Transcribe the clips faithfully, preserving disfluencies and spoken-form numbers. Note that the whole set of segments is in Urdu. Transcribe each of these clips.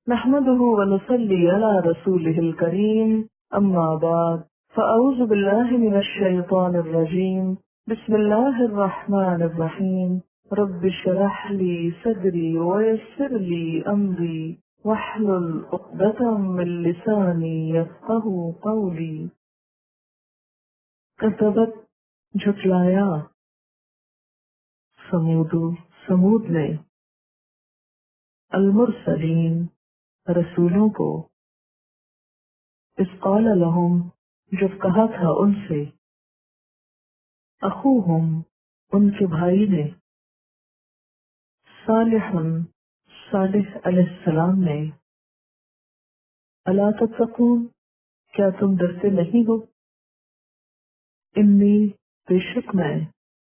نحمده ونصلي على رسوله الكريم أما بعد فأعوذ بالله من الشيطان الرجيم بسم الله الرحمن الرحيم رب اشرح لي صدري ويسر لي أمري واحلل عقدة من لساني يفقهوا قولي. کذبت جھٹلایا سمود سمود نے المرسلین رسولوں کو اس قال لہم جب کہا تھا ان سے اخوہم ان کے بھائی نے صالح صالح علیہ السلام نے الا تتقون کیا تم ڈرتے نہیں ہو انی بے شک میں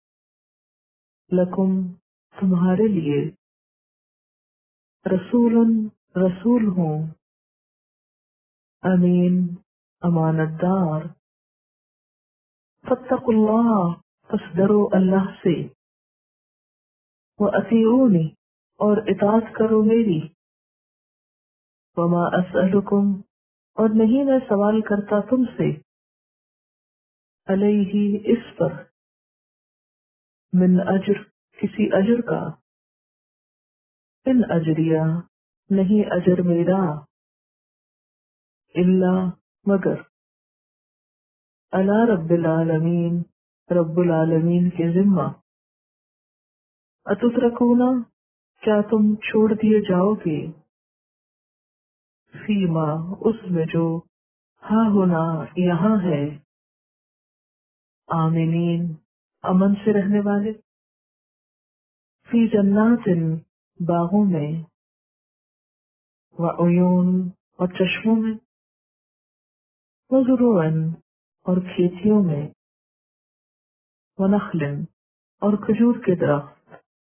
لکم تمہارے لیے رسول رسول ہوں امین امانت دار فاتقوا اللہ پس ڈرو اللہ سے وَأَطِیعُونِ اور اطاعت کرو میری وما اسألکم اور نہیں میں سوال کرتا تم سے علیہ اس پر من اجر کسی اجر کا ان اجریہ نہیں اجر میرا الا مگر علی رب العالمین رب العالمین کے ذمہ اتترکونا کیا تم چھوڑ دیے جاؤ گے فیما اس میں جو ہاں ہونا یہاں ہے آمینین امن سے رہنے والے فی جنات باغوں میں وعیون اور چشموں میں وزروع اور کھیتیوں میں ونخل اور کھجور کے درخت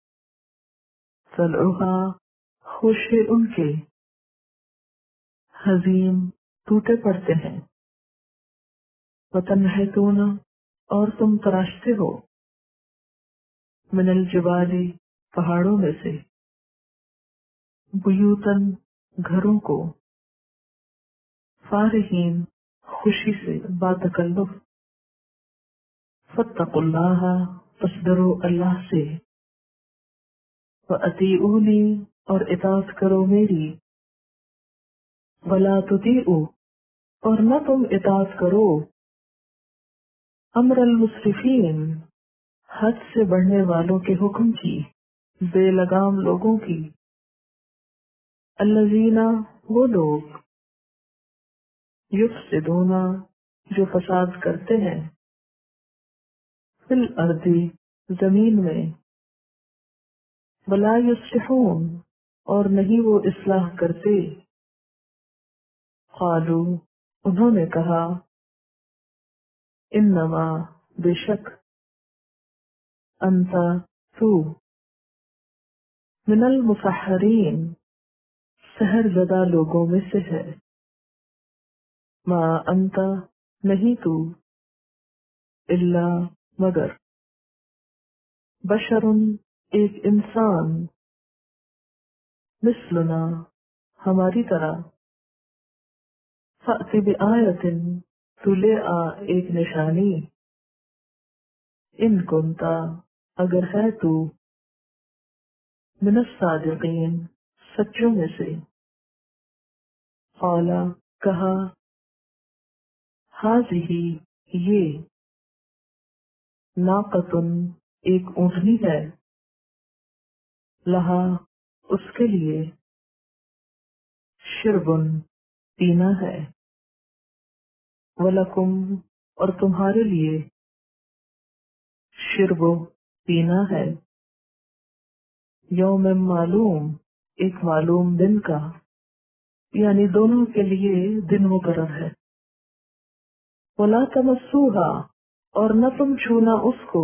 طلعھا خوشے ان کے حزیم ٹوٹے پڑتے ہیں وتنحتون اور تم تراشتے ہو من الجبال پہاڑوں میں سے بیوتن گھروں کو فارحین خوشی سے باتکلف فاتقوا اللہ پس ڈرو اللہ سے وَأَطِیعُونِی اور اطاعت کرو میری وَلَا تُطِیعُوا اور نہ تم اطاعت کرو امر المسرفین حد سے بڑھنے والوں کے حکم کی بے لگام لوگوں کی الذین وہ لوگ یفسدون جو فساد کرتے ہیں فی الارض زمین میں ولا یصلحون اور نہیں وہ اصلاح کرتے قالوا انہوں نے کہا انما بے شک انت تو من المسحرین سحر زدہ لوگوں میں سے ہے ما انت نہیں تو الا مگر بشر ایک انسان مثلنا ہماری طرح فأت بآیت تو لے آ ایک نشانی ان کنتا اگر ہے تو من الصادقین سچوں میں سے قالا کہا ہاذہ یہ ناقۃ ایک اونٹنی ہے لہا اس کے لیے شربن پینا ہے ولکم اور تمہارے لیے شرب پینا ہے یوم معلوم ایک معلوم دن کا یعنی دونوں کے لیے دن مقرر ہے ولا تمسوها اور نہ تم چھونا اس کو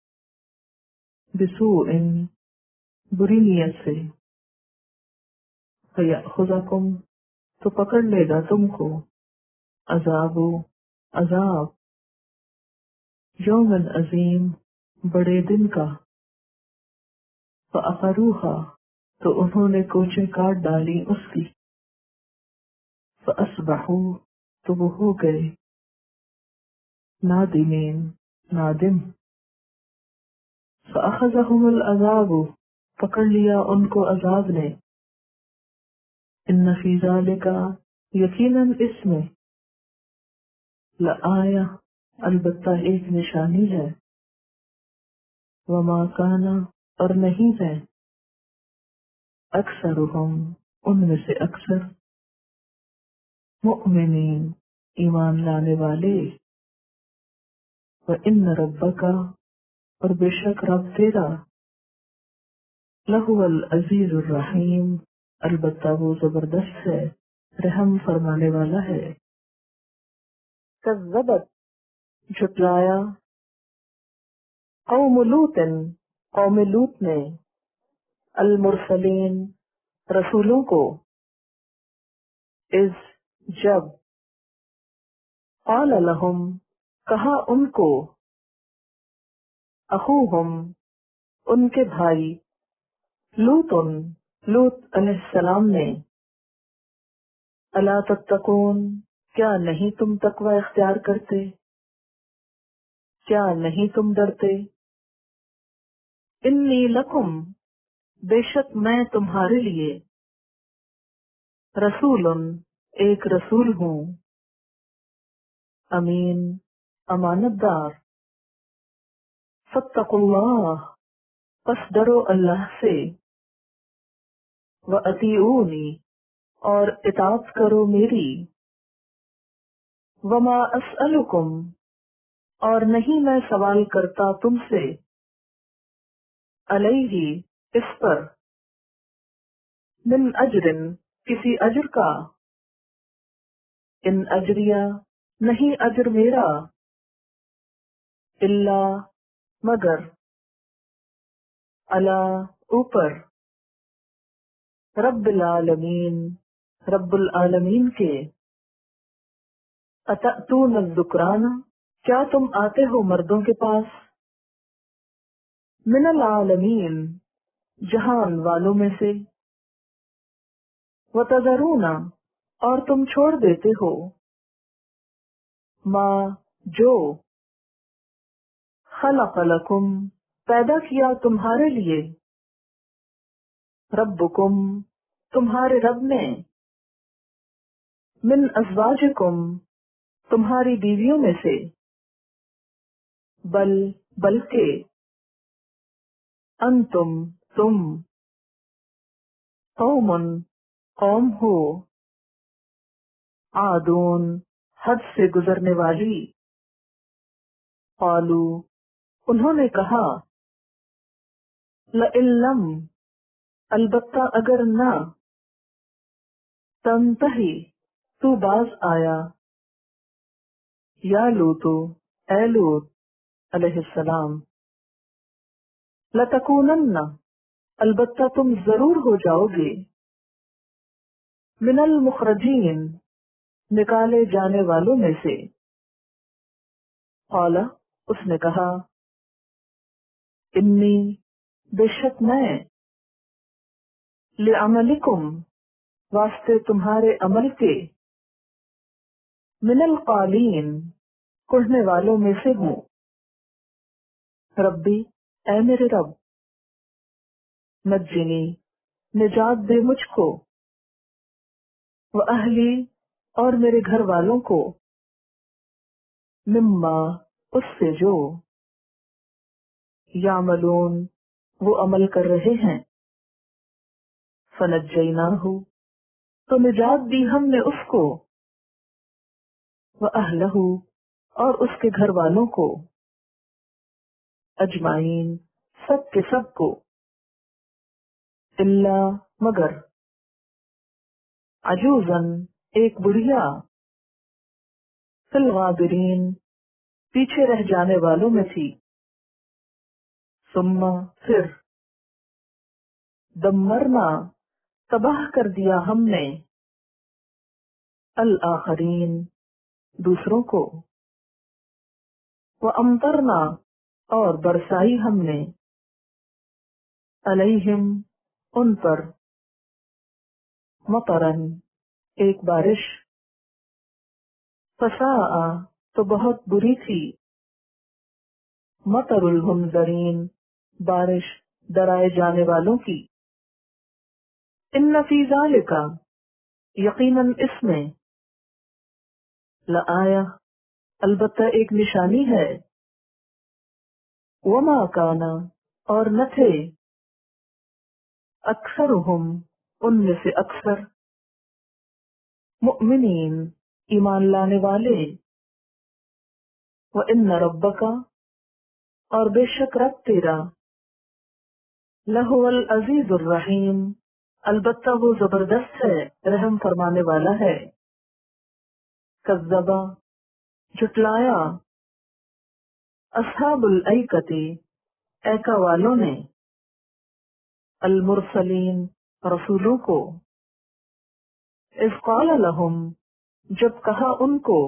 بسوء بری نیت سے فیأخذکم تو پکڑ لے گا تم کو عذاب عذاب یوم عظیم بڑے دن کا فأخروها تو انہوں نے کوچیں کاٹ ڈالی اس کی فأصبحوا تو وہ ہو گئے نادمین نادم فأخذهم العذاب پکڑ لیا ان کو عذاب نے ان فی ذالک یقیناً اس میں لآیا البتہ ایک نشانی ہے وما کانا اور نہیں ہے اکثرهم ان میں سے اکثر مؤمنین ایمان لانے والے وَإِنَّ رَبَّكَ اور بے شک رب تیرا لَهُوَ الْعَزِيزُ الرَّحِيمُ البتہ وہ زبردست ہے رحم فرمانے والا ہے کذبت جھٹلایا قوم لوط قوم لوط نے المرسلین رسولوں کو اذ جب قال لهم کہا ان کو اخوہم ان کے بھائی لوط لوط علیہ السلام نے الا تتقون کیا نہیں تم تقوی اختیار کرتے کیا نہیں تم ڈرتے انی لکم بے شک میں تمہارے لیے رسول ایک رسول ہوں امین امانت دار فاتقوا اللہ پس ڈرو اللہ سے وَأَطِیعُونِی اور اطاعت کرو میری وما اسألکم اور نہیں میں سوال کرتا تم سے علیہ اس پر من اجرن کسی اجر کا ان اجریہ نہیں اجر میرا الا مگر علی اوپر رب العالمین رب العالمین کے اتأتون الذکران کیا تم آتے ہو مردوں کے پاس من العالمین جہان والوں میں سے وتذرون اور تم چھوڑ دیتے ہو ما جو خلق لکم پیدا کیا تمہارے لیے ربکم تمہارے رب نے من ازواجکم تمہاری بیویوں میں سے بل بلکہ انتم تم قوم قوم ہو عادون حد سے گزرنے والی قالو انہوں نے کہا لئن لم البتہ اگر نہ تنتہی تو باز آیا یا لوتو اے لوت علیہ السلام لتکونن البتہ تم ضرور ہو جاؤ گے من المخرجین نکالے جانے والوں میں سے قال اس نے کہا انی بے شک میں لعملکم واسطے تمہارے عمل کے من القالین پڑھنے والوں میں سے ہوں ربی اے میرے رب نجنی نجات دے مجھ کو وأہلی اور میرے گھر والوں کو مما اس سے جو یعملون وہ عمل کر رہے ہیں فنجیناہ تو نجات دی ہم نے اس کو وأہلہ اور اس کے گھر والوں کو اجمعین سب کے سب کو الا مگر عجوزن ایک بڑھیا فی الغابرین پیچھے رہ جانے والوں میں تھی ثم پھر دمرنا تباہ کر دیا ہم نے الآخرین دوسروں کو وامطرنا اور برسائی ہم نے علیہم ان پر مطرن ایک بارش فساء تو بہت بری تھی، مطر المنذرین بارش ڈرائے جانے والوں کی، ان فی ذالک یقیناً اس میں، لآیہ البتہ ایک نشانی ہے، وما کانا اور نہ تھے، اکثرہم ان میں سے اکثر، مؤمنین ایمان لانے والے، وَإِنَّ رَبَّكَ اور بے شک رب تیرا، لَهُوَ الْعَزِيزُ الرَّحِيمُ البتہ وہ زبردست ہے، رحم فرمانے والا ہے، کذبا جھٹلایا، اصحاب الایکۃ ایکا والوں نے، المرسلین رسولوں کو، اذ قال لہم جب کہا ان کو،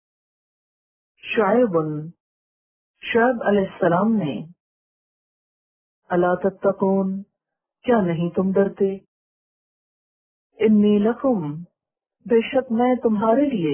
شعیب شعیب علیہ السلام نے، الا تتقون کیا نہیں تم ڈرتے، انی لکم بے شک میں تمہارے لیے،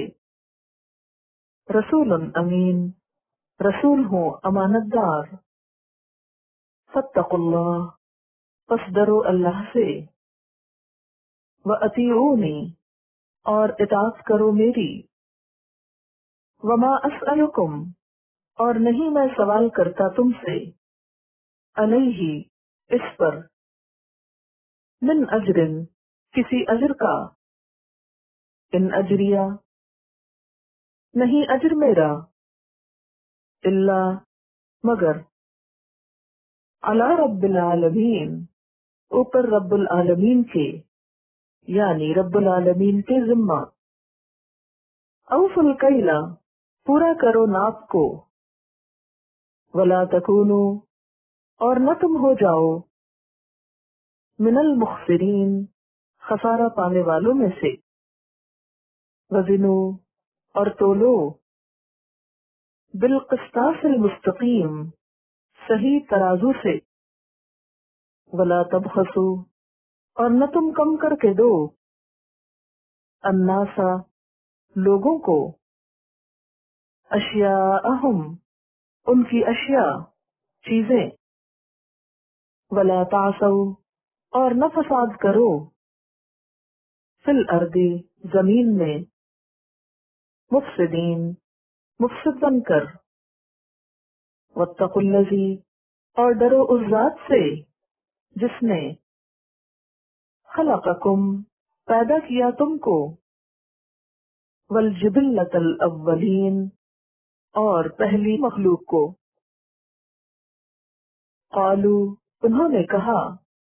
رسول امین رسول ہوں امانت دار، فاتقوا اللہ پس ڈرو اللہ سے، وَأَطِیعُونِی اور اطاعت کرو میری، وما اسألکم اور نہیں میں سوال کرتا تم سے، علیہ اس پر، من اجر کسی اجر کا، ان اجریہ نہیں اجر میرا، الا مگر، علی رب العالمین اوپر رب العالمین کے، یعنی رب العالمین کے ذمہ، اوفوا الکیل پورا کرو ناپ کو، ولا تکونوا اور نہ تم ہو جاؤ، من المخسرین خسارہ پانے والوں میں سے، وزنوا اور تولو، بالقسطاس المستقیم صحیح ترازو سے، ولا تبخسوا اور نہ تم کم کر کے دو، الناسا لوگوں کو، اشیاءہم ان کی اشیاء چیزیں، ولا تعثوا اور نہ فساد کرو، فی الارض زمین میں، مفسدین مفسد بن کر، واتقوا الذی اور ڈرو اس ذات سے جس نے، خلقکم پیدا کیا تم کو، والجبلۃ الاولین اور پہلی مخلوق کو، قالوا انہوں نے کہا،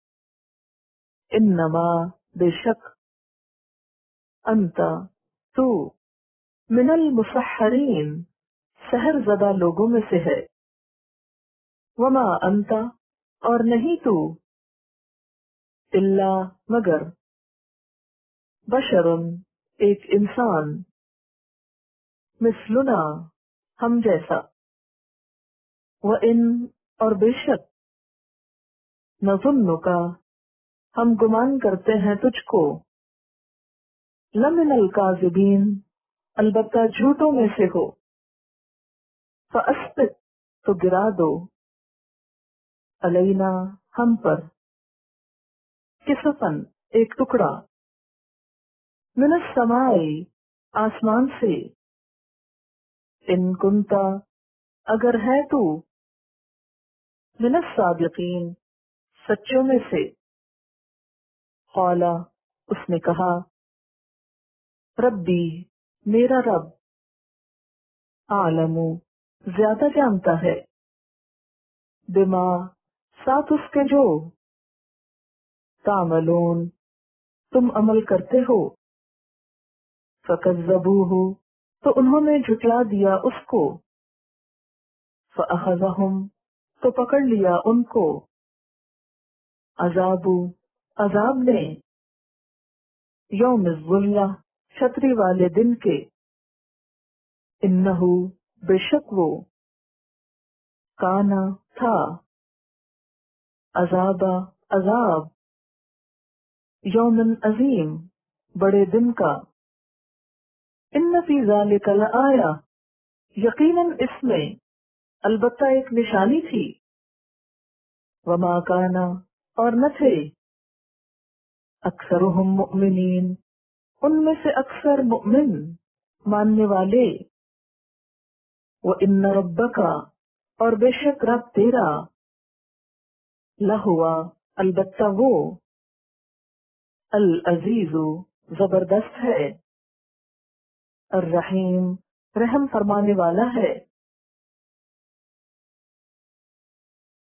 انما بے شک، انت تو، من المسحرین سحر زدہ لوگوں میں سے ہے، وما انت اور نہیں تو، الا مگر، بشر ایک انسان، مثلنا ہم جیسا، وَإِن اور بے شک، نظنک ہم گمان کرتے ہیں تجھ کو، لمن الکاذبین البتہ جھوٹوں میں سے ہو، فاسقط تو گرا دو، علینا ہم پر، کسفن ایک ٹکڑا، من السماء آسمان سے، ان کنتا اگر ہے تو، من الصادقین سچوں میں سے، قالا اس نے کہا، ربی میرا رب، عالم زیادہ جانتا ہے، بما ساتھ اس کے جو، تعملون تم عمل کرتے ہو، فکذبوہ تو انہوں نے جھٹلا دیا اس کو، فاخذہم تو پکڑ لیا ان کو، عذاب عذاب نے، یوم الظلہ چھتری والے دن کے، انہو بے شک وہ، کانا تھا، عذاب عذاب، یوم عظیم بڑے دن کا، ان فی ذالک لآیہ، یقیناً اس میں البتہ ایک نشانی تھی، وما کانا اور نہ تھے، اکثرہم مؤمنین ان میں سے اکثر مؤمن ماننے والے، وَإِنَّ رَبَّكَ اور بے شک رب تیرا، لہوا البتہ وہ، العزیز زبردست ہے، الرحیم رحم فرمانے والا ہے۔